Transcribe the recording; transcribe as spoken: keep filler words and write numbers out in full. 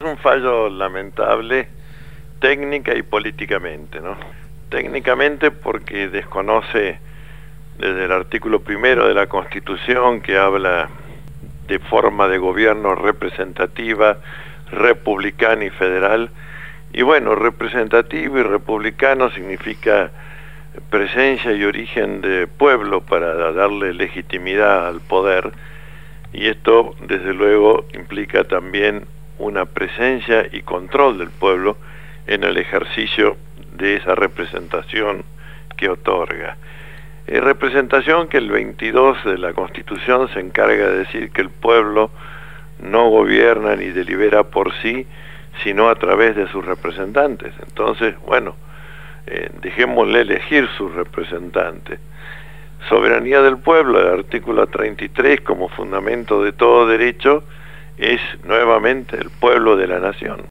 un fallo lamentable técnica y políticamente, ¿no? Técnicamente porque desconoce desde el artículo primero de la Constitución, que habla de forma de gobierno representativa, republicana y federal. Y bueno, representativo y republicano significa presencia y origen de pueblo para darle legitimidad al poder, y esto desde luego implica también una presencia y control del pueblo en el ejercicio de esa representación que otorga. Eh, representación que el veintidós de la Constitución se encarga de decir que el pueblo no gobierna ni delibera por sí, sino a través de sus representantes. Entonces, bueno, eh, dejémosle elegir sus representantes. Soberanía del pueblo, el artículo treinta y tres, como fundamento de todo derecho, es nuevamente el pueblo de la nación.